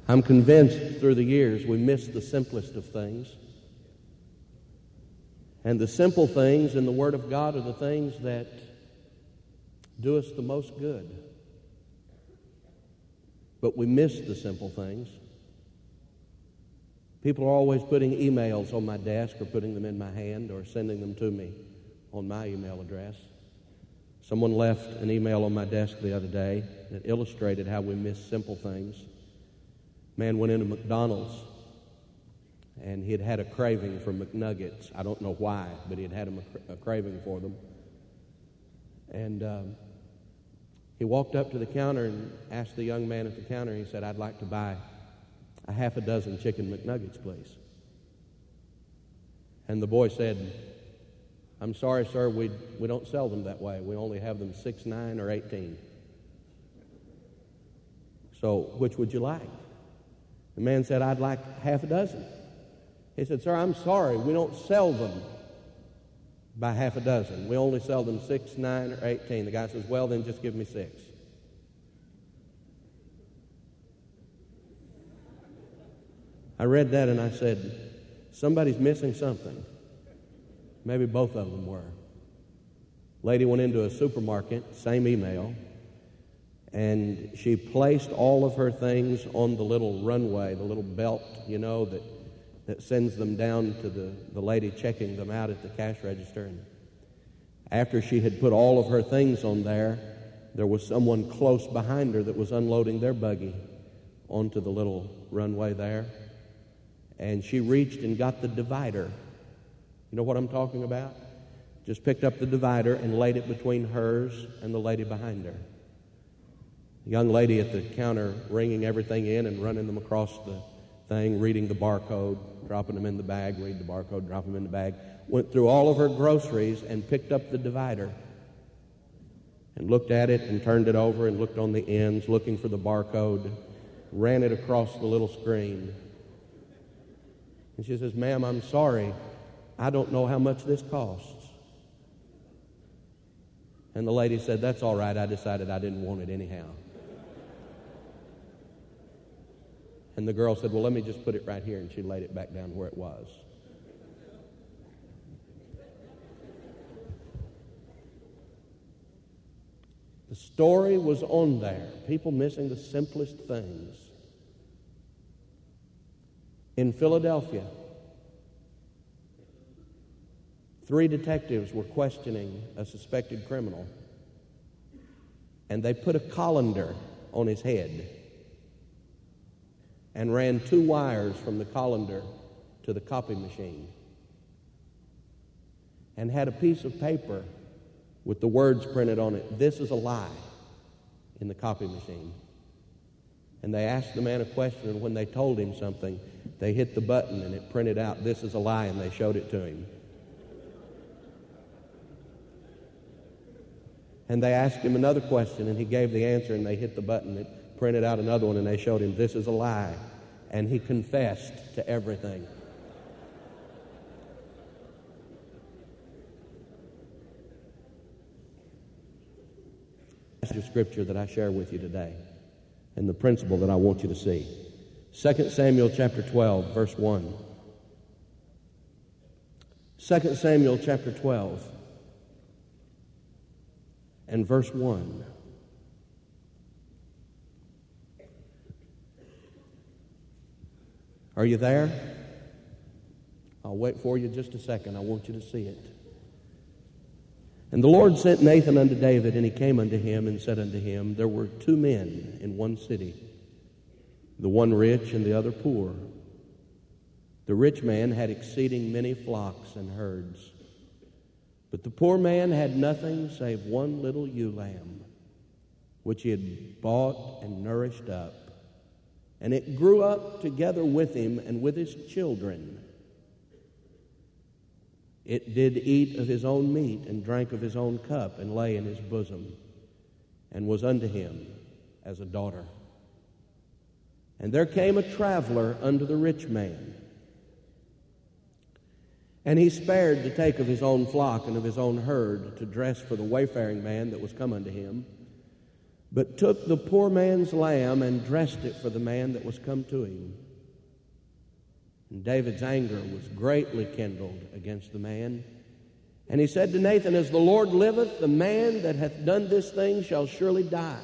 I'm convinced through the years we miss the simplest of things. And the simple things in the Word of God are the things that do us the most good. But we miss the simple things. People are always putting emails on my desk or putting them in my hand or sending them to me on my email address. Someone left an email on my desk the other day that illustrated how we miss simple things. Man went into McDonald's and he had had a craving for McNuggets. I don't know why, but he had had a craving for them. And he walked up to the counter and asked the young man at the counter, he said, "I'd like to buy a half a dozen chicken McNuggets, please." And the boy said, "I'm sorry, sir, we don't sell them that way. We only have them 6, 9, or 18. So which would you like?" The man said, "I'd like half a dozen." He said, "Sir, I'm sorry, we don't sell them by half a dozen. We only sell them 6, 9, or 18. The guy says, "Well, then just give me 6. I read that and I said, somebody's missing something. Maybe both of them were. Lady went into a supermarket, same email, and she placed all of her things on the little runway, the little belt, that sends them down to the lady checking them out at the cash register. And after she had put all of her things on there was someone close behind her that was unloading their buggy onto the little runway there. And she reached and got the divider. You know what I'm talking about? Just picked up the divider and laid it between hers and the lady behind her. The young lady at the counter ringing everything in and running them across the thing, reading the barcode, dropping them in the bag, read the barcode, drop them in the bag, went through all of her groceries and picked up the divider and looked at it and turned it over and looked on the ends, looking for the barcode, ran it across the little screen. And she says, "Ma'am, I'm sorry, I don't know how much this costs." And the lady said, "That's all right, I decided I didn't want it anyhow." And the girl said, "Well, let me just put it right here," and she laid it back down where it was. The story was on there. People missing the simplest things. In Philadelphia, 3 detectives were questioning a suspected criminal, and they put a colander on his head and ran 2 wires from the colander to the copy machine and had a piece of paper with the words printed on it, "This is a lie," in the copy machine. And they asked the man a question, and when they told him something, they hit the button and it printed out, "This is a lie," and they showed it to him. And they asked him another question, and he gave the answer, and they hit the button. It printed out another one, and they showed him, "This is a lie." And he confessed to everything. Passage of Scripture that I share with you today, and the principle that I want you to see. 2 Samuel chapter 12, verse 1. 2 Samuel chapter 12 and verse 1. Are you there? I'll wait for you just a second. I want you to see it. "And the Lord sent Nathan unto David, and he came unto him and said unto him, There were 2 men in one city, the one rich and the other poor. The rich man had exceeding many flocks and herds, but the poor man had nothing save one little ewe lamb, which he had bought and nourished up. And it grew up together with him and with his children. It did eat of his own meat and drank of his own cup and lay in his bosom, and was unto him as a daughter. And there came a traveler unto the rich man, and he spared to take of his own flock and of his own herd to dress for the wayfaring man that was come unto him. but took the poor man's lamb and dressed it for the man that was come to him. And David's anger was greatly kindled against the man. And he said to Nathan, As the Lord liveth, the man that hath done this thing shall surely die.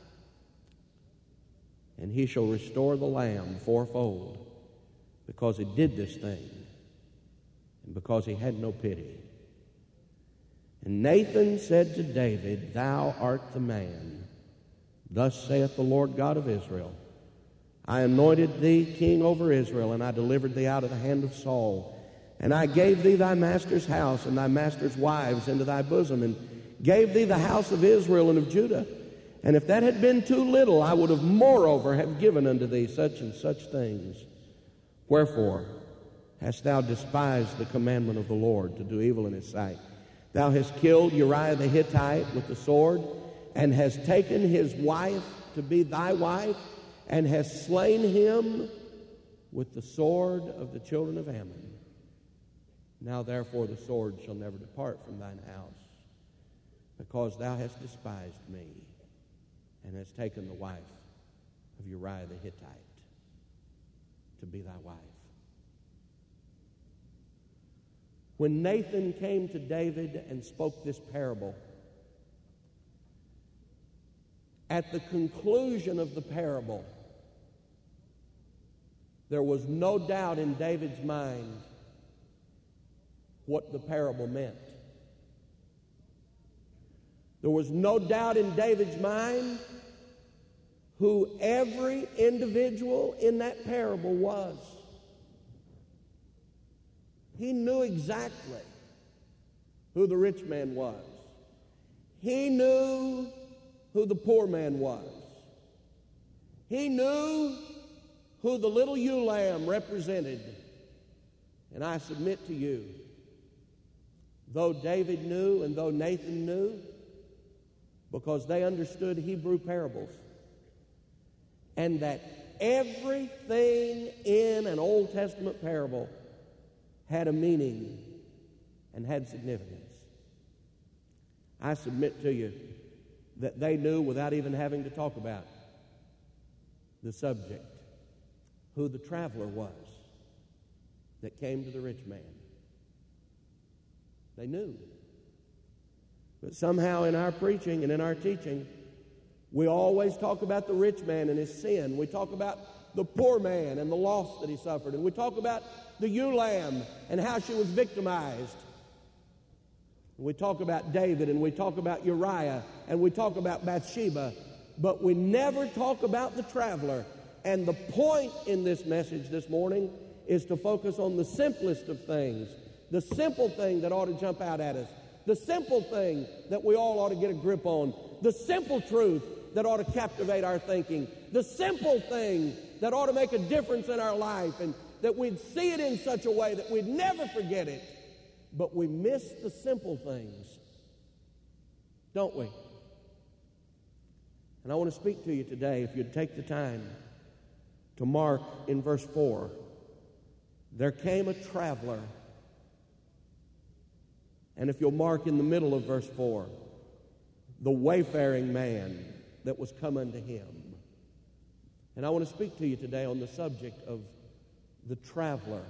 And he shall restore the lamb fourfold, because he did this thing, and because he had no pity. And Nathan said to David, Thou art the man. Thus saith the Lord God of Israel, I anointed thee king over Israel, and I delivered thee out of the hand of Saul. And I gave thee thy master's house and thy master's wives into thy bosom, and gave thee the house of Israel and of Judah. And if that had been too little, I would have moreover have given unto thee such and such things. Wherefore hast thou despised the commandment of the Lord to do evil in his sight? Thou hast killed Uriah the Hittite with the sword, and hast taken his wife to be thy wife, and hast slain him with the sword of the children of Ammon. Now therefore the sword shall never depart from thine house, because thou hast despised me, and hast taken the wife of Uriah the Hittite to be thy wife. When Nathan came to David and spoke this parable, at the conclusion of the parable, there was no doubt in David's mind what the parable meant. There was no doubt in David's mind who every individual in that parable was. He knew exactly who the rich man was. He knew who the poor man was. He knew who the little ewe lamb represented. And I submit to you, though David knew and though Nathan knew, because they understood Hebrew parables, and that everything in an Old Testament parable had a meaning and had significance. I submit to you that they knew, without even having to talk about the subject, who the traveler was that came to the rich man. They knew. But somehow in our preaching and in our teaching, we always talk about the rich man and his sin. We talk about the poor man and the loss that he suffered. And we talk about the ewe lamb and how she was victimized. We talk about David, and we talk about Uriah, and we talk about Bathsheba, but we never talk about the traveler. And the point in this message this morning is to focus on the simplest of things, the simple thing that ought to jump out at us, the simple thing that we all ought to get a grip on, the simple truth that ought to captivate our thinking, the simple thing that ought to make a difference in our life, and that we'd see it in such a way that we'd never forget it. But we miss the simple things, don't we? And I want to speak to you today, if you'd take the time to mark in verse 4, there came a traveler. And if you'll mark in the middle of verse 4, the wayfaring man that was come unto him. And I want to speak to you today on the subject of the traveler.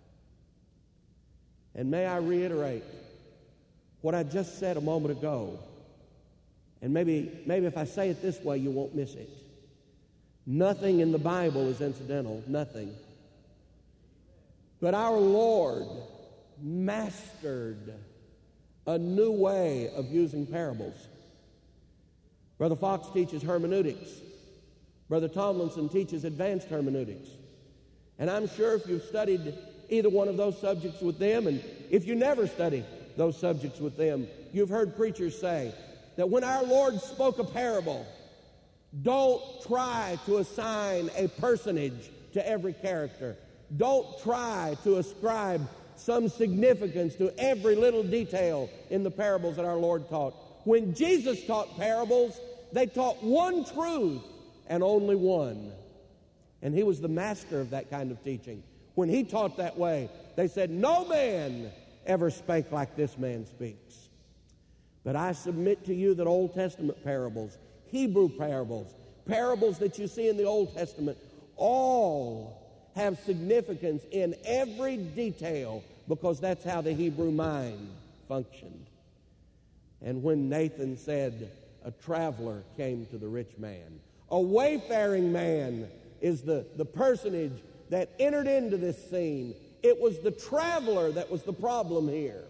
And may I reiterate what I just said a moment ago. And maybe if I say it this way, you won't miss it. Nothing in the Bible is incidental, nothing. But our Lord mastered a new way of using parables. Brother Fox teaches hermeneutics. Brother Tomlinson teaches advanced hermeneutics. And I'm sure if you've studied either one of those subjects with them, and if you never study those subjects with them, you've heard preachers say that when our Lord spoke a parable, don't try to assign a personage to every character. Don't try to ascribe some significance to every little detail in the parables that our Lord taught. When Jesus taught parables, they taught one truth and only one. And he was the master of that kind of teaching. When he taught that way, they said, no man ever spake like this man speaks. But I submit to you that Old Testament parables, Hebrew parables, parables that you see in the Old Testament, all have significance in every detail because that's how the Hebrew mind functioned. And when Nathan said, a traveler came to the rich man, a wayfaring man is the personage that entered into this scene. It was the traveler that was the problem here.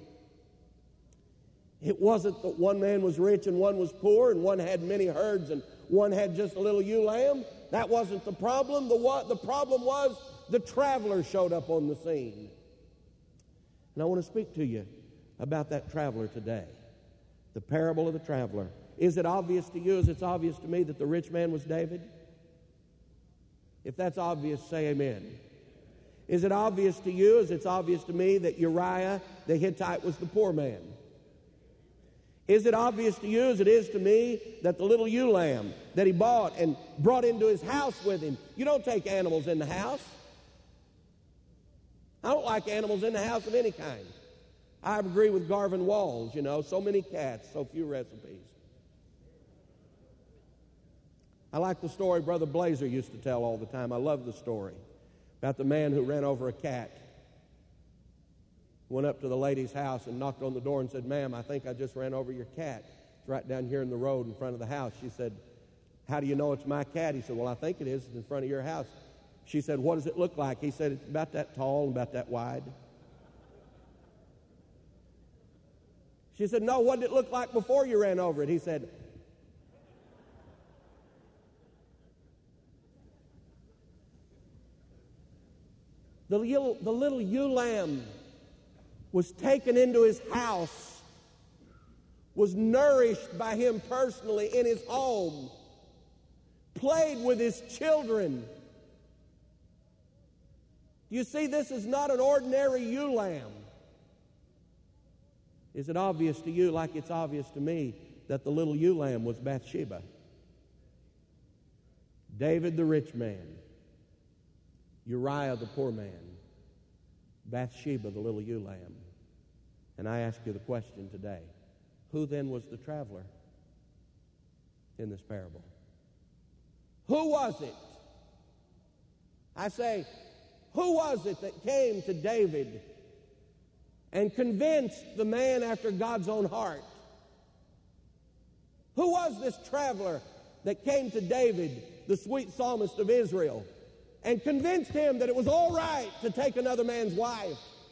It wasn't that one man was rich and one was poor and one had many herds and one had just a little ewe lamb. That wasn't the problem. The problem was the traveler showed up on the scene. And I want to speak to you about that traveler today. The parable of the traveler. Is it obvious to you as it's obvious to me that the rich man was David? If that's obvious, say amen. Is it obvious to you as it's obvious to me that Uriah the Hittite was the poor man? Is it obvious to you as it is to me that the little ewe lamb that he bought and brought into his house with him, you don't take animals in the house. I don't like animals in the house of any kind. I agree with Garvin Walls, so many cats, so few recipes. I like the story Brother Blazer used to tell all the time. I love the story about the man who ran over a cat. Went up to the lady's house and knocked on the door and said, "Ma'am, I think I just ran over your cat. It's right down here in the road in front of the house." She said, "How do you know it's my cat?" He said, "Well, I think it is. It's in front of your house." She said, "What does it look like?" He said, "It's about that tall and about that wide." She said, "No, what did it look like before you ran over it?" He said, The little ewe lamb was taken into his house, was nourished by him personally in his home, played with his children. You see, this is not an ordinary ewe lamb. Is it obvious to you, like it's obvious to me, that the little ewe lamb was Bathsheba? David the rich man, Uriah the poor man, Bathsheba the little ewe lamb. And I ask you the question today, who then was the traveler in this parable? Who was it? I say, who was it that came to David and convinced the man after God's own heart? Who was this traveler that came to David, the sweet psalmist of Israel, and convinced him that it was all right to take another man's wife?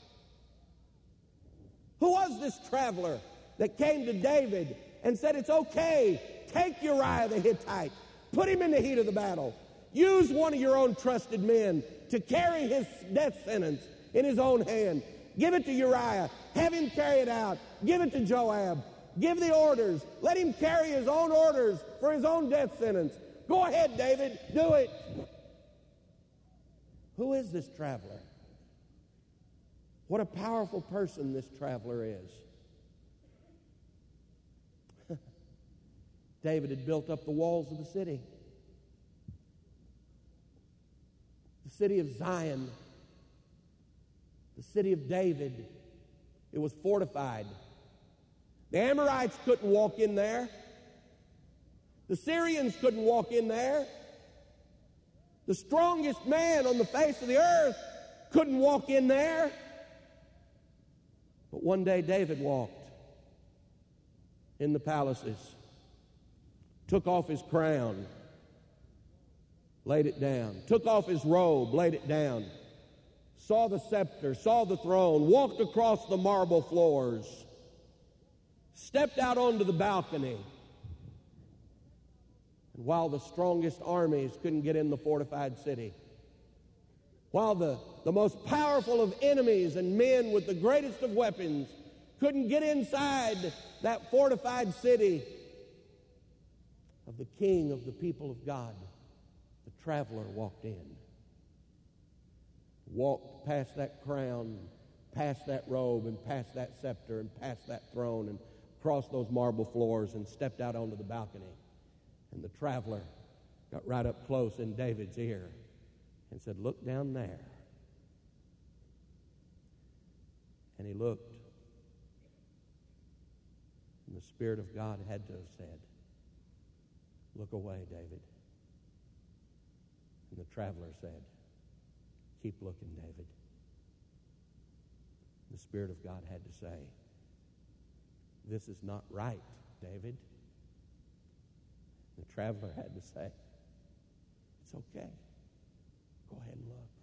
Who was this traveler that came to David and said, "It's okay, take Uriah the Hittite, put him in the heat of the battle, use one of your own trusted men to carry his death sentence in his own hand, give it to Uriah, have him carry it out, give it to Joab, give the orders, let him carry his own orders for his own death sentence. Go ahead, David, do it." Who is this traveler? What a powerful person this traveler is. David had built up the walls of the city of Zion, the city of David. It was fortified. The Amorites couldn't walk in there. The Syrians couldn't walk in there. The strongest man on the face of the earth couldn't walk in there. But one day David walked in the palaces, took off his crown, laid it down, took off his robe, laid it down, saw the scepter, saw the throne, walked across the marble floors, stepped out onto the balcony. And while the strongest armies couldn't get in the fortified city, while the most powerful of enemies and men with the greatest of weapons couldn't get inside that fortified city of the King of the people of God, the traveler walked in, walked past that crown, past that robe, and past that scepter, and past that throne, and across those marble floors, and stepped out onto the balcony. And the traveler got right up close in David's ear and said, "Look down there." And he looked, and the Spirit of God had to have said, "Look away, David." And the traveler said, "Keep looking, David." The Spirit of God had to say, "This is not right, David." The traveler had to say, "It's okay. Go ahead and look."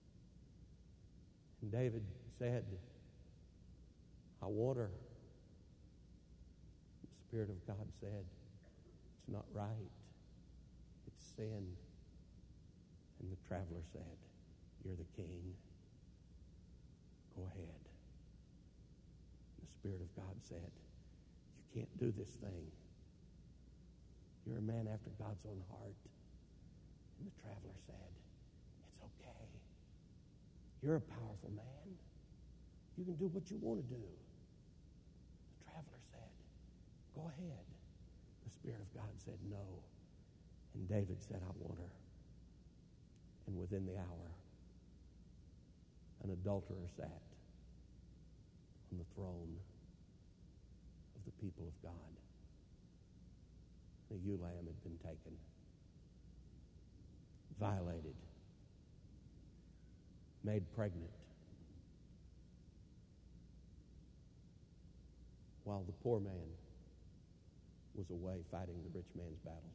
And David said, "I want her." The Spirit of God said, "It's not right. It's sin." And the traveler said, "You're the king. Go ahead." The Spirit of God said, "You can't do this thing. You're a man after God's own heart." And the traveler said, "It's okay. You're a powerful man. You can do what you want to do." The traveler said, "Go ahead." The Spirit of God said, "No." And David said, "I want her." And within the hour, an adulterer sat on the throne of the people of God. The ewe lamb had been taken, violated, made pregnant, while the poor man was away fighting the rich man's battle.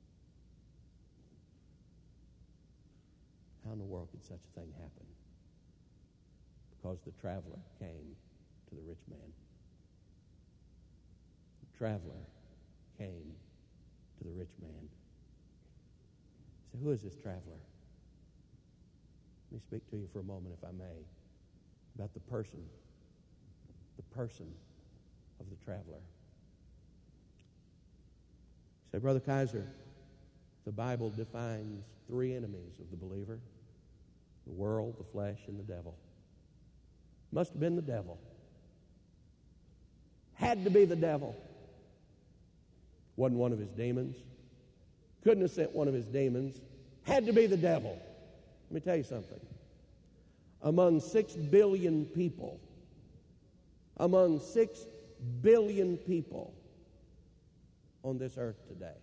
How in the world could such a thing happen? Because the traveler came to the rich man. The traveler came to the rich man. So who is this traveler? Let me speak to you for a moment, if I may, about the person of the traveler. Say, Brother Kaiser, the Bible defines three enemies of the believer: the world, the flesh, and the devil. Must have been the devil. Had to be the devil. Wasn't one of his demons. Couldn't have sent one of his demons. Had to be the devil. Let me tell you something. Among 6 billion people, on this earth today,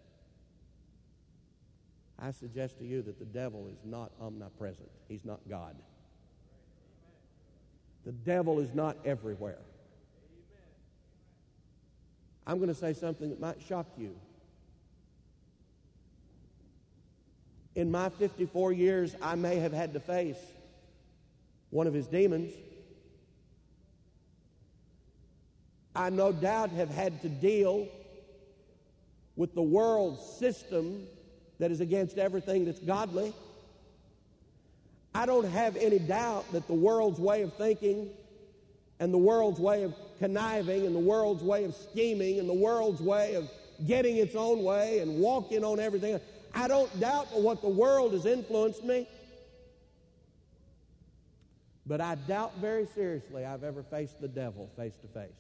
I suggest to you that the devil is not omnipresent. He's not God. The devil is not everywhere. I'm going to say something that might shock you. In my 54 years, I may have had to face one of his demons. I no doubt have had to deal with the world system that is against everything that's godly. I don't have any doubt that the world's way of thinking and the world's way of conniving and the world's way of scheming and the world's way of getting its own way and walking on everything, I don't doubt what the world has influenced me. But I doubt very seriously I've ever faced the devil face to face.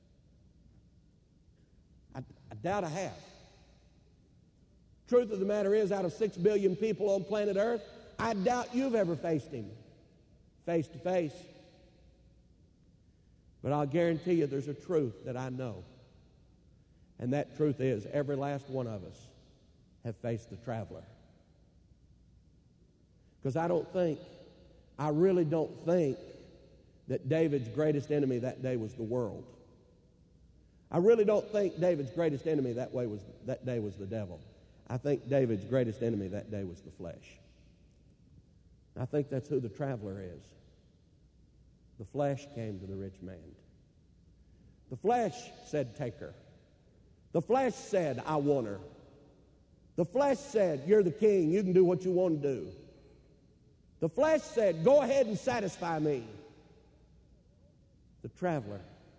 I doubt I have. Truth of the matter is, out of 6 billion people on planet Earth, I doubt you've ever faced him face to face. But I'll guarantee you there's a truth that I know. And that truth is every last one of us have faced the traveler. Because I really don't think that David's greatest enemy that day was the world. I really don't think David's greatest enemy that day was the devil. I think David's greatest enemy that day was the flesh. I think that's who the traveler is. The flesh came to the rich man. The flesh said, "Take her." The flesh said, "I want her." The flesh said, "You're the king. You can do what you want to do." The flesh said, "Go ahead and satisfy me." The traveler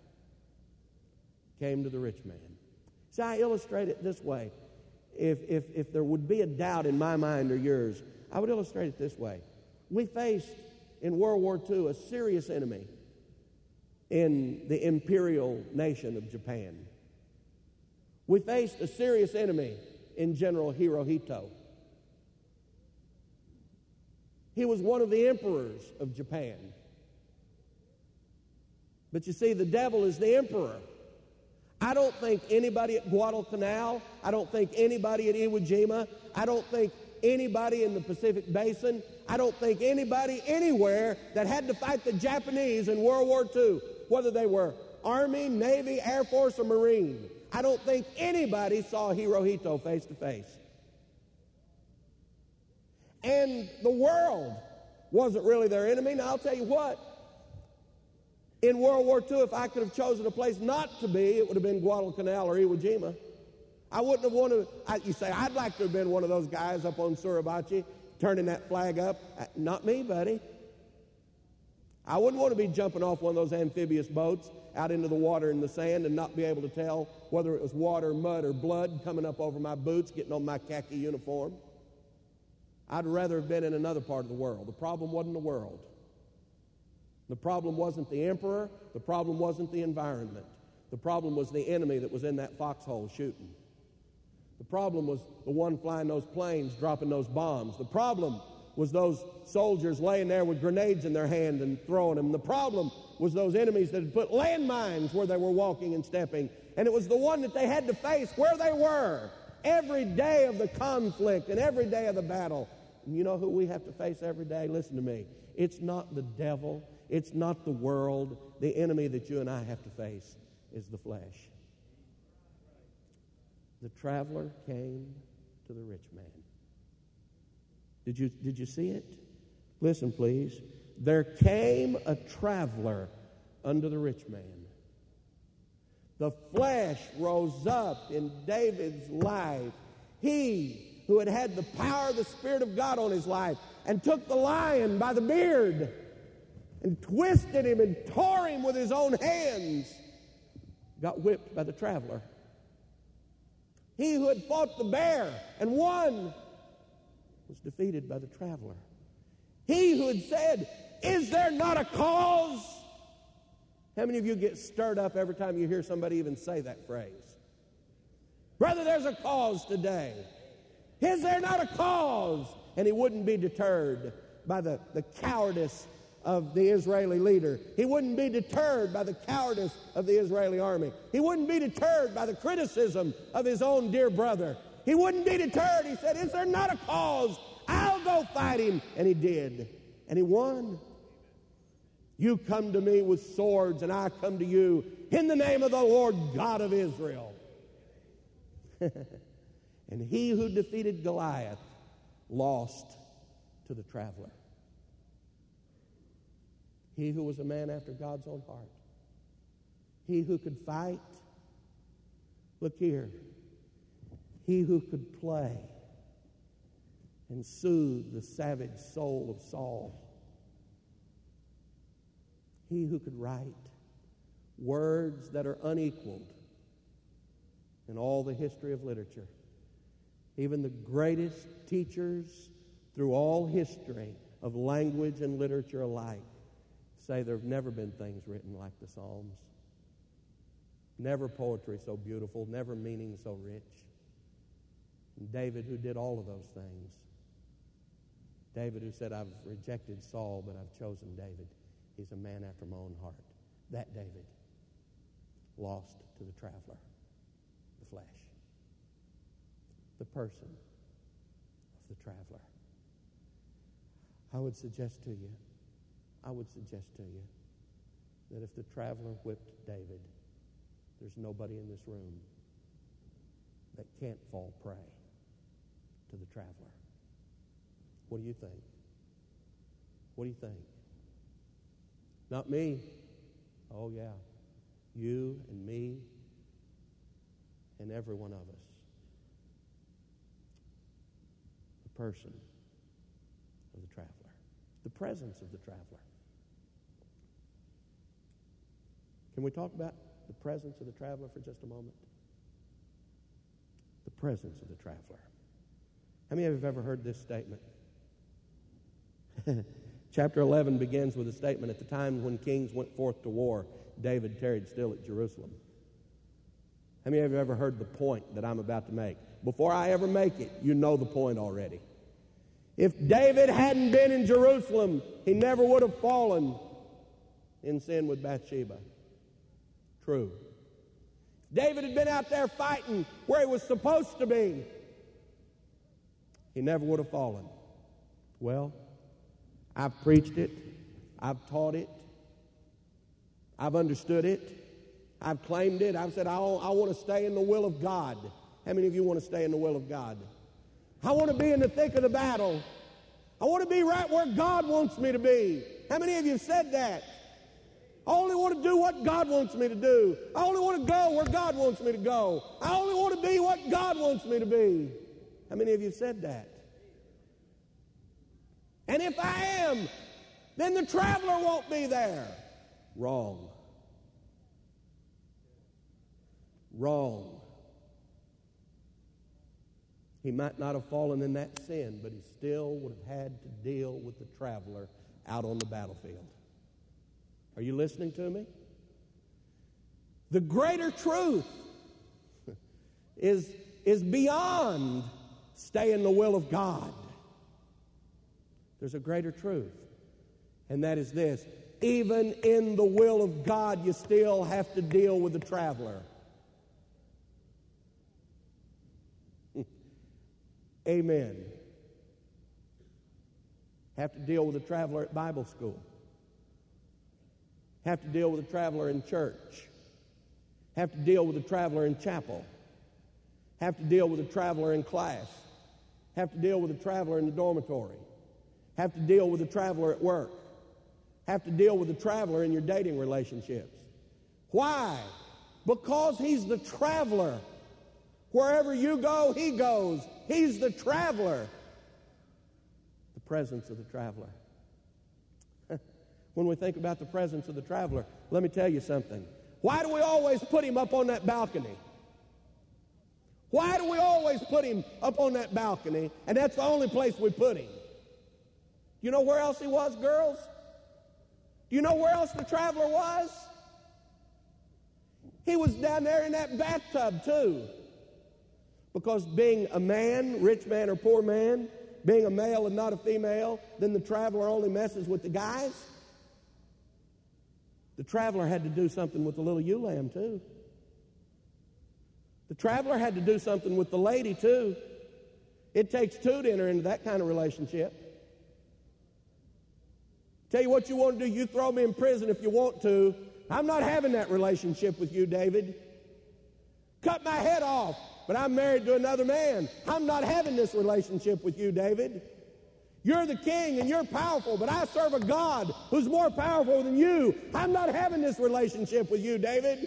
came to the rich man. See, I illustrate it this way. If there would be a doubt in my mind or yours, I would illustrate it this way. We faced in World War II a serious enemy in the imperial nation of Japan. We faced a serious enemy in General Hirohito. He was one of the emperors of Japan. But you see, the devil is the emperor. I don't think anybody at Guadalcanal, I don't think anybody at Iwo Jima, I don't think anybody in the Pacific Basin, I don't think anybody anywhere that had to fight the Japanese in World War II, whether they were Army, Navy, Air Force, or Marine, I don't think anybody saw Hirohito face to face. And the world wasn't really their enemy. Now, I'll tell you what, in World War II, if I could have chosen a place not to be, it would have been Guadalcanal or Iwo Jima. I wouldn't have wanted, you say, I'd like to have been one of those guys up on Suribachi turning that flag up. Not me, buddy. I wouldn't want to be jumping off one of those amphibious boats out into the water in the sand and not be able to tell whether it was water, mud, or blood coming up over my boots, getting on my khaki uniform. I'd rather have been in another part of the world. The problem wasn't the world. The problem wasn't the emperor. The problem wasn't the environment. The problem was the enemy that was in that foxhole shooting. The problem was the one flying those planes, dropping those bombs. The problem was those soldiers laying there with grenades in their hand and throwing them. The problem was those enemies that had put landmines where they were walking and stepping. And it was the one that they had to face where they were every day of the conflict and every day of the battle. And you know who we have to face every day? Listen to me. It's not the devil. It's not the world. The enemy that you and I have to face is the flesh. The traveler came to the rich man. Did you see it? Listen, please. There came a traveler unto the rich man. The flesh rose up in David's life. He who had had the power of the Spirit of God on his life and took the lion by the beard and twisted him and tore him with his own hands, got whipped by the traveler. He who had fought the bear and won was defeated by the traveler. He who had said, "Is there not a cause?" How many of you get stirred up every time you hear somebody even say that phrase? Brother, there's a cause today. Is there not a cause? And he wouldn't be deterred by the cowardice of the Israeli leader. He wouldn't be deterred by the cowardice of the Israeli army. He wouldn't be deterred by the criticism of his own dear brother. He wouldn't be deterred. He said, "Is there not a cause? I'll go fight him." And he did. And he won. You come to me with swords, and I come to you in the name of the Lord God of Israel. And he who defeated Goliath lost to the traveler. He who was a man after God's own heart. He who could fight. Look here. He who could play and soothe the savage soul of Saul. He who could write words that are unequaled in all the history of literature. Even the greatest teachers through all history of language and literature alike say there have never been things written like the Psalms. Never poetry so beautiful, never meaning so rich. And David, who did all of those things. David, who said, "I've rejected Saul, but I've chosen David. He's a man after my own heart." That David lost to the traveler, the flesh, the person of the traveler. I would suggest to you that if the traveler whipped David, there's nobody in this room that can't fall prey to the traveler. What do you think? What do you think? Not me. Oh, yeah. You and me and every one of us. The person of the traveler. The presence of the traveler. Can we talk about the presence of the traveler for just a moment? The presence of the traveler. How many of you have ever heard this statement? Chapter 11 begins with a statement. At the time when kings went forth to war, David tarried still at Jerusalem. How many of you have ever heard the point that I'm about to make? Before I ever make it, you know the point already. If David hadn't been in Jerusalem, he never would have fallen in sin with Bathsheba. True. If David had been out there fighting where he was supposed to be. He never would have fallen. Well, I've preached it. I've taught it. I've understood it. I've claimed it. I've said, I want to stay in the will of God. How many of you want to stay in the will of God? I want to be in the thick of the battle. I want to be right where God wants me to be. How many of you have said that? I only want to do what God wants me to do. I only want to go where God wants me to go. I only want to be what God wants me to be. How many of you have said that? And if I am, then the traveler won't be there. Wrong. Wrong. He might not have fallen in that sin, but he still would have had to deal with the traveler out on the battlefield. Are you listening to me? The greater truth is beyond stay in the will of God. There's a greater truth, and that is this: even in the will of God, you still have to deal with the traveler. Amen. Have to deal with the traveler at Bible school. Have to deal with the traveler in church. Have to deal with the traveler in chapel. Have to deal with the traveler in class. Have to deal with the traveler in the dormitory. Have to deal with the traveler at work. Have to deal with the traveler in your dating relationships. Why? Because he's the traveler. Wherever you go, he goes. He's the traveler. The presence of the traveler. When we think about the presence of the traveler, let me tell you something. Why do we always put him up on that balcony? Why do we always put him up on that balcony, and that's the only place we put him? You know where else he was, girls? Do you know where else the traveler was? He was down there in that bathtub too. Because being a man, rich man or poor man, being a male and not a female, then the traveler only messes with the guys. The traveler had to do something with the little ewe lamb too. The traveler had to do something with the lady too. It takes two to enter into that kind of relationship. Tell you what you want to do, you throw me in prison if you want to. I'm not having that relationship with you, David. Cut my head off, but I'm married to another man. I'm not having this relationship with you, David. You're the king and you're powerful, but I serve a God who's more powerful than you. I'm not having this relationship with you, David.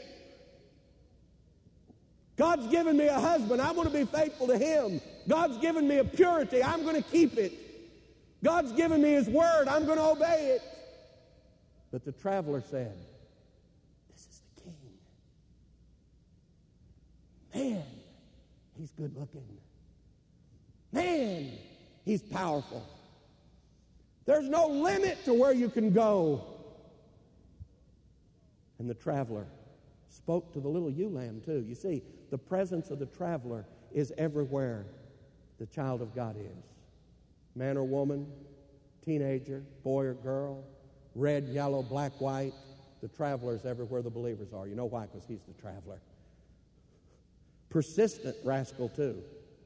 God's given me a husband. I'm going to be faithful to him. God's given me a purity. I'm going to keep it. God's given me his word. I'm going to obey it. But the traveler said, this is the king. Man, he's good looking. Man, he's powerful. There's no limit to where you can go. And the traveler spoke to the little ewe lamb too. You see, the presence of the traveler is everywhere the child of God is. Man or woman, teenager, boy or girl, red, yellow, black, white, the traveler is everywhere the believers are. You know why? Because he's the traveler. Persistent rascal too.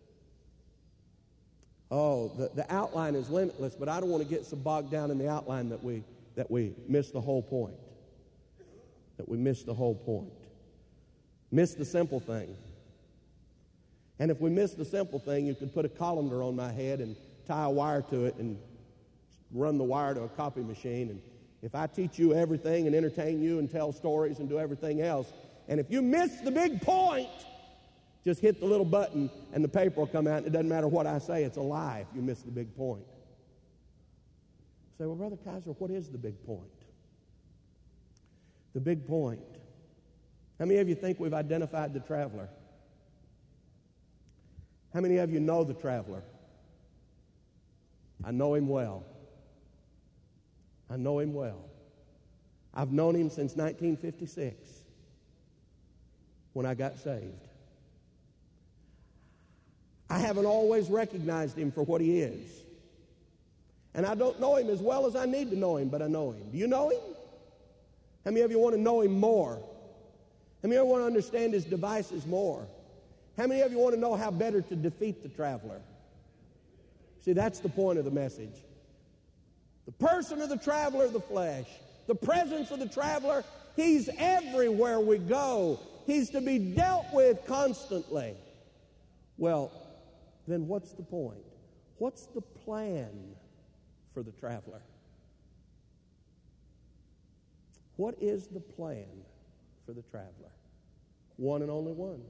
Oh, the outline is limitless, but I don't want to get so bogged down in the outline that we miss the whole point. That we miss the whole point. Miss the simple thing. And if we miss the simple thing, you could put a colander on my head and tie a wire to it and run the wire to a copy machine. And if I teach you everything and entertain you and tell stories and do everything else, and if you miss the big point, just hit the little button and the paper will come out, and it doesn't matter what I say, it's a lie if you miss the big point. You say, well, Brother Kaiser, what is the big point? The big point. How many of you think we've identified the traveler? How many of you know the traveler? I know him well. I know him well. I've known him since 1956 when I got saved. I haven't always recognized him for what he is. And I don't know him as well as I need to know him, but I know him. Do you know him? How many of you want to know him more? How many of you want to understand his devices more? How many of you want to know how better to defeat the traveler? See, that's the point of the message. The person of the traveler of the flesh, the presence of the traveler, he's everywhere we go. He's to be dealt with constantly. Well, then what's the point? What's the plan for the traveler? What is the plan for the traveler? One and only one.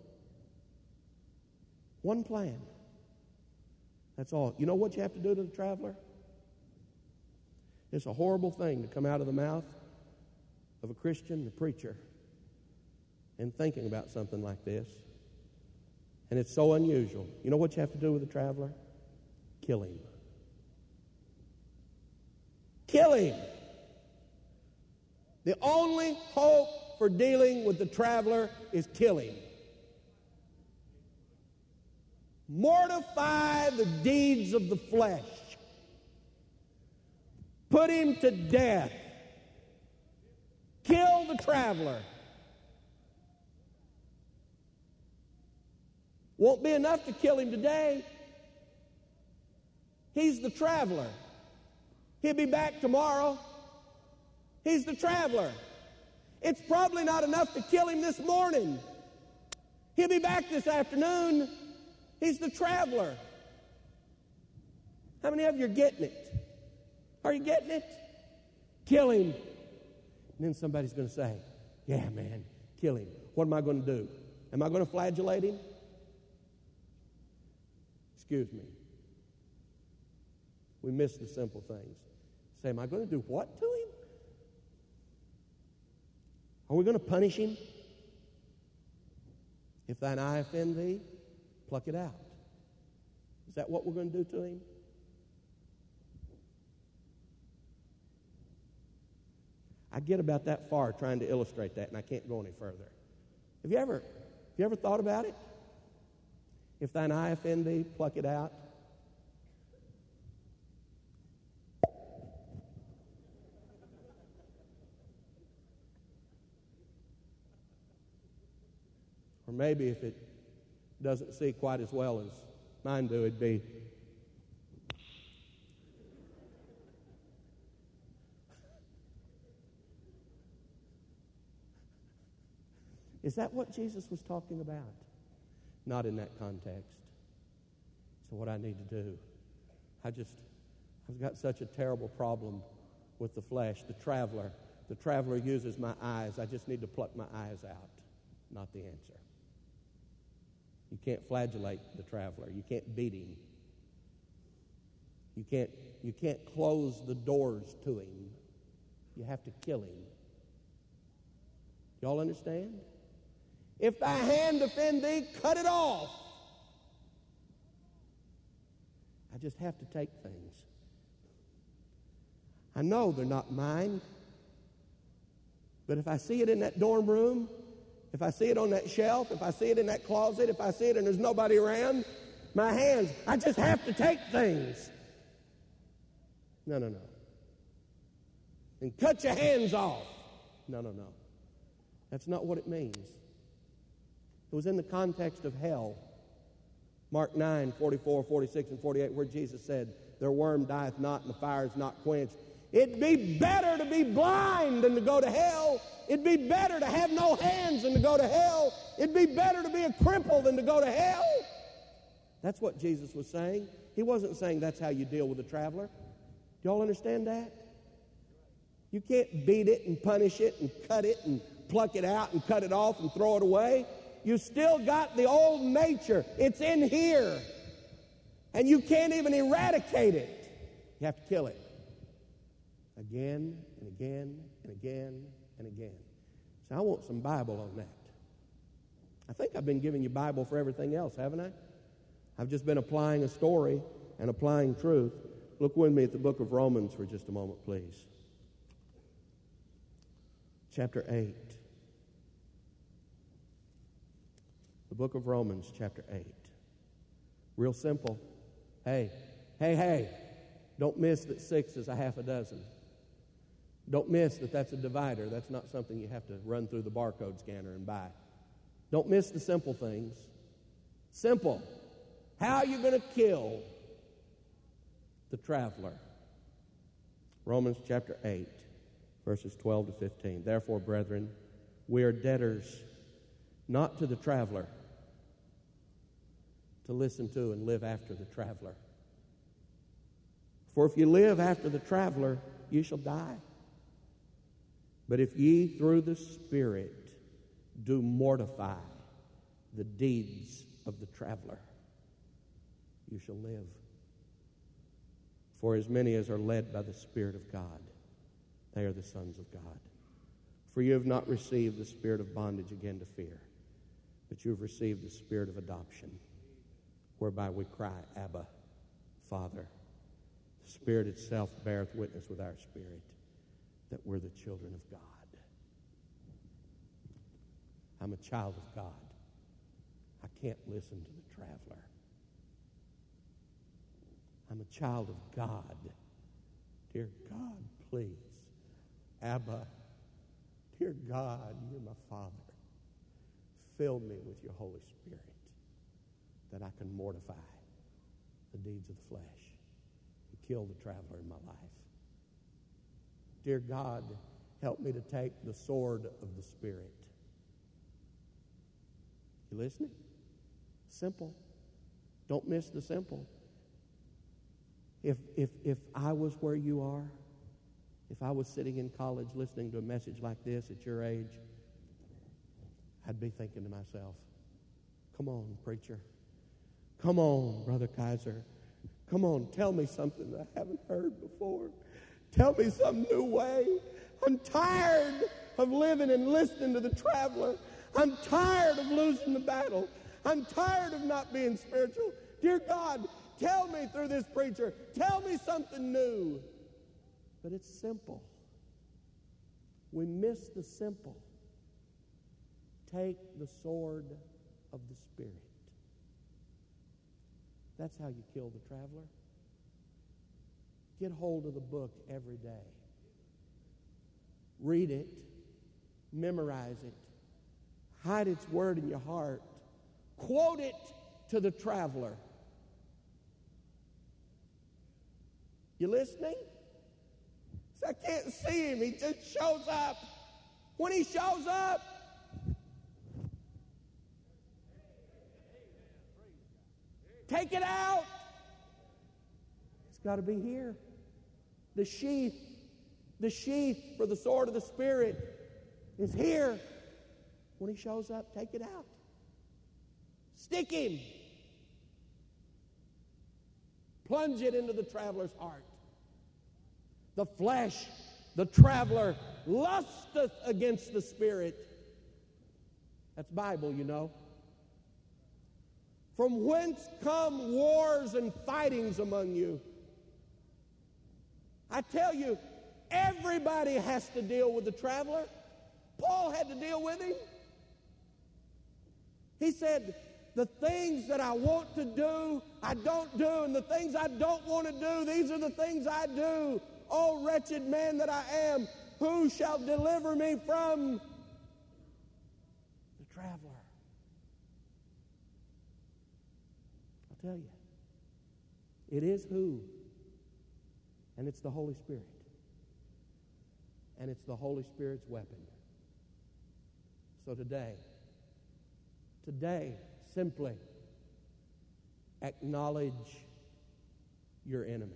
One plan. That's all. You know what you have to do to the traveler? It's a horrible thing to come out of the mouth of a Christian, a preacher, and thinking about something like this. And it's so unusual. You know what you have to do with the traveler? Kill him. Kill him. The only hope for dealing with the traveler is kill him. Mortify the deeds of the flesh. Put him to death. Kill the traveler. Won't be enough to kill him today. He's the traveler. He'll be back tomorrow. He's the traveler. It's probably not enough to kill him this morning. He'll be back this afternoon. He's the traveler. How many of you are getting it? Are you getting it? Kill him. And then somebody's going to say, yeah, man, kill him. What am I going to do? Am I going to flagellate him? Excuse me. We miss the simple things. Say, am I going to do what to him? Are we going to punish him? If thine eye offend thee, pluck it out. Is that what we're going to do to him? I get about that far trying to illustrate that, and I can't go any further. Have you ever thought about it? If thine eye offend thee, pluck it out. Or maybe if it doesn't see quite as well as mine do, it'd be, is that what Jesus was talking about? Not in that context. So what I need to do, I've got such a terrible problem with the flesh. The traveler uses my eyes. I just need to pluck my eyes out. Not the answer. You can't flagellate the traveler. You can't beat him. You can't close the doors to him. You have to kill him. Y'all understand? If thy hand offend thee, cut it off. I just have to take things. I know they're not mine, but if I see it in that dorm room, if I see it on that shelf, if I see it in that closet, if I see it and there's nobody around, my hands, I just have to take things. No. And cut your hands off. No. That's not what it means. It was in the context of hell. Mark 9, 44, 46, and 48, where Jesus said, their worm dieth not, and the fire is not quenched. It'd be better to be blind than to go to hell. It'd be better to have no hands than to go to hell. It'd be better to be a cripple than to go to hell. That's what Jesus was saying. He wasn't saying that's how you deal with a traveler. Do y'all understand that? You can't beat it and punish it and cut it and pluck it out and cut it off and throw it away. You still got the old nature. It's in here. And you can't even eradicate it. You have to kill it. Again and again and again and again. So I want some Bible on that. I think I've been giving you Bible for everything else, haven't I? I've just been applying a story and applying truth. Look with me at the book of Romans for just a moment, please. Chapter 8. The book of Romans, chapter 8. Real simple. Hey. Don't miss that 6 is a half a dozen. Don't miss that that's a divider. That's not something you have to run through the barcode scanner and buy. Don't miss the simple things. Simple. How are you going to kill the traveler? Romans chapter 8, verses 12 to 15. Therefore, brethren, we are debtors not to the traveler, to listen to and live after the traveler. For if you live after the traveler, you shall die. But if ye through the Spirit do mortify the deeds of the traveler, you shall live. For as many as are led by the Spirit of God, they are the sons of God. For you have not received the spirit of bondage again to fear, but you have received the spirit of adoption, whereby we cry, Abba, Father. The Spirit itself beareth witness with our spirit that we're the children of God. I'm a child of God. I can't listen to the traveler. I'm a child of God. Dear God, please. Abba, dear God, you're my Father. Fill me with your Holy Spirit that I can mortify the deeds of the flesh and kill the traveler in my life. Dear God, help me to take the sword of the Spirit. You listening? Simple. Don't miss the simple. If I was where you are, if I was sitting in college listening to a message like this at your age, I'd be thinking to myself, come on, preacher. Come on, Brother Kaiser. Come on, tell me something that I haven't heard before. Tell me some new way. I'm tired of living and listening to the traveler. I'm tired of losing the battle. I'm tired of not being spiritual. Dear God, tell me through this preacher. Tell me something new. But it's simple. We miss the simple. Take the sword of the Spirit. That's how you kill the traveler. Get hold of the book every day. Read it. Memorize it. Hide its word in your heart. Quote it to the traveler. You listening? I can't see him. He just shows up. When he shows up, take it out. It's got to be here. The sheath for the sword of the Spirit is here. When he shows up, take it out. Stick him. Plunge it into the traveler's heart. The flesh, the traveler, lusteth against the Spirit. That's Bible, you know. From whence come wars and fightings among you? I tell you, everybody has to deal with the traveler. Paul had to deal with him. He said, the things that I want to do, I don't do, and the things I don't want to do, these are the things I do. O wretched man that I am, who shall deliver me from the traveler? I'll tell you. It is who? And it's the Holy Spirit. And it's the Holy Spirit's weapon. So today, simply acknowledge your enemy.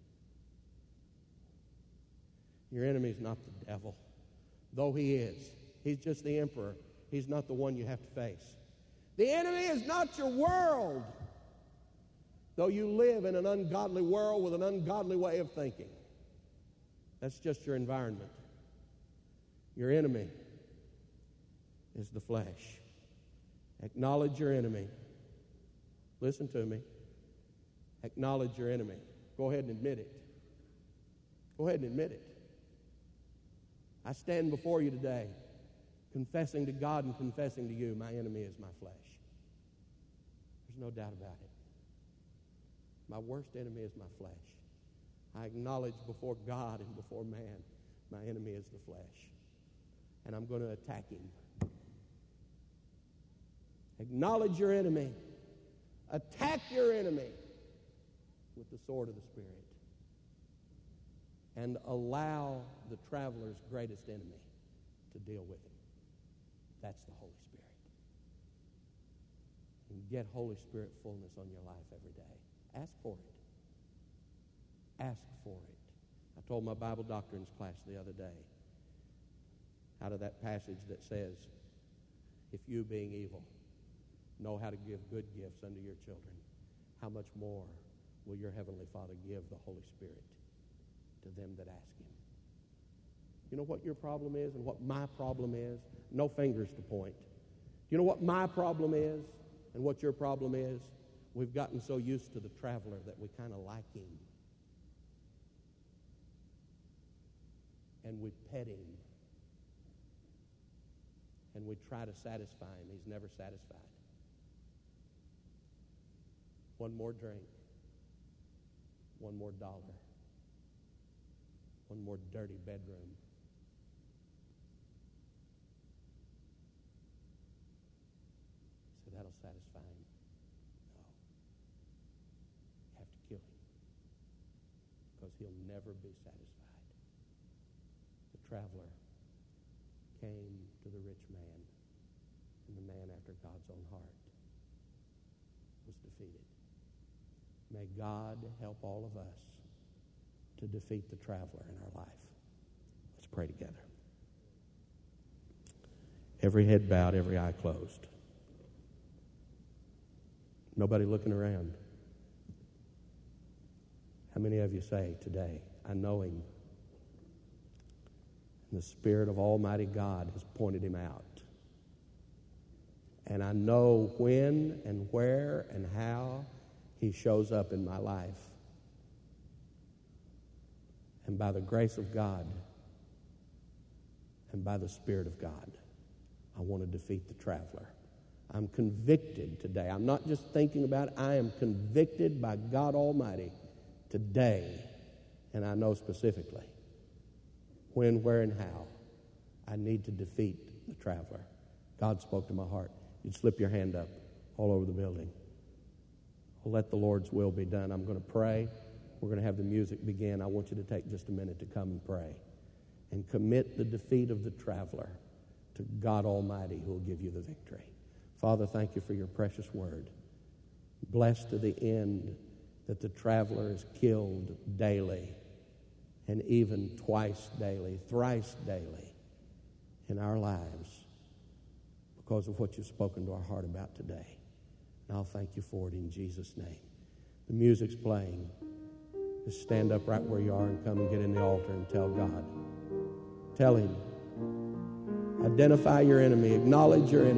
Your enemy is not the devil, though he is. He's just the emperor. He's not the one you have to face. The enemy is not your world, though you live in an ungodly world with an ungodly way of thinking. That's just your environment. Your enemy is the flesh. Acknowledge your enemy. Listen to me. Acknowledge your enemy. Go ahead and admit it. Go ahead and admit it. I stand before you today, confessing to God and confessing to you, my enemy is my flesh. There's no doubt about it. My worst enemy is my flesh. I acknowledge before God and before man My enemy is the flesh. And I'm going to attack him. Acknowledge your enemy. Attack your enemy with the sword of the Spirit. And allow the traveler's greatest enemy to deal with him. That's the Holy Spirit. And get Holy Spirit fullness on your life every day. Ask for it. Ask for it. I told my Bible doctrines class the other day, out of that passage that says, if you, being evil, know how to give good gifts unto your children, how much more will your Heavenly Father give the Holy Spirit to them that ask Him? You know what your problem is and what my problem is? No fingers to point. You know what my problem is and what your problem is? We've gotten so used to the traveler that we kind of like him. And we pet him. And we try to satisfy him. He's never satisfied. One more drink. One more dollar. One more dirty bedroom. So that'll satisfy him. No. You have to kill him. Because he'll never be satisfied. The traveler came to the rich man, and the man after God's own heart was defeated. May God help all of us to defeat the traveler in our life. Let's pray together. Every head bowed, every eye closed. Nobody looking around. How many of you say today, I know him? And the Spirit of Almighty God has pointed him out. And I know when and where and how he shows up in my life. And by the grace of God and by the Spirit of God, I want to defeat the traveler. I'm convicted today. I'm not just thinking about it. I am convicted by God Almighty today. And I know specifically when, where, and how I need to defeat the traveler. God spoke to my heart. You'd slip your hand up all over the building. I'll let the Lord's will be done. I'm going to pray. We're going to have the music begin. I want you to take just a minute to come and pray and commit the defeat of the traveler to God Almighty, who will give you the victory. Father, thank you for your precious word. Blessed to the end that the traveler is killed daily, and even twice daily, thrice daily in our lives because of what you've spoken to our heart about today. And I'll thank you for it in Jesus' name. The music's playing. Just stand up right where you are and come and get in the altar and tell God. Tell him. Identify your enemy. Acknowledge your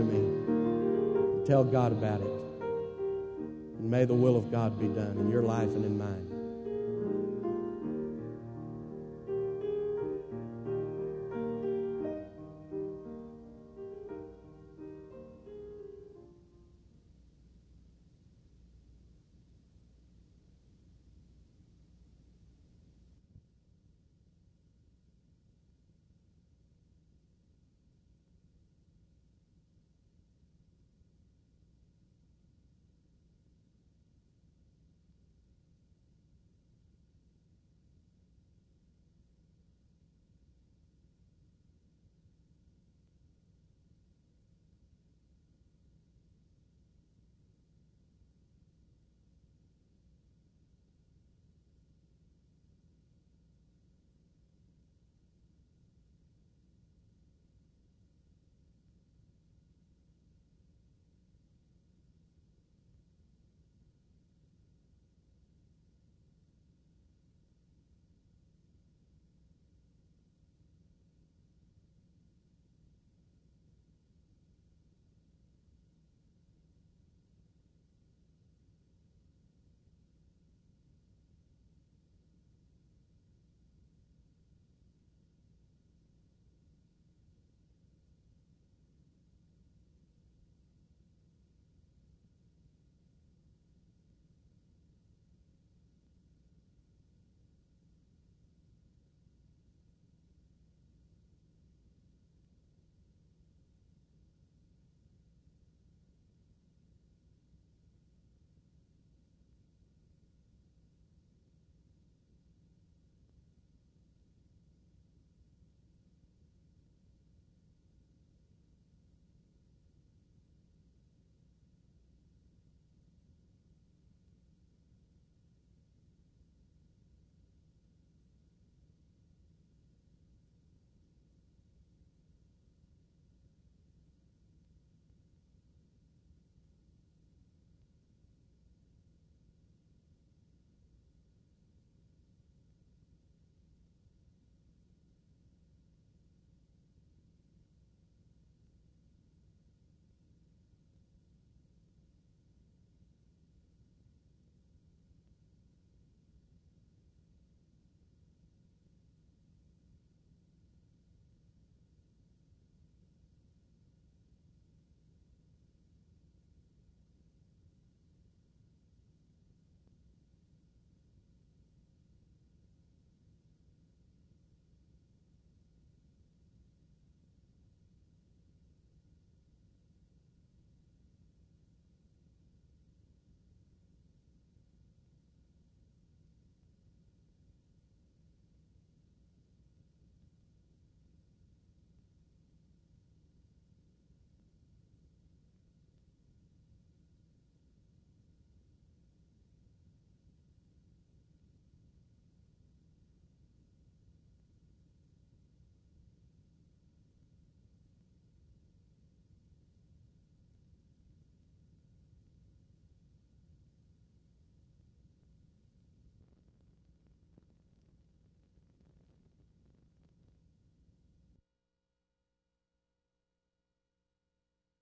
enemy. Tell God about it. And may the will of God be done in your life and in mine.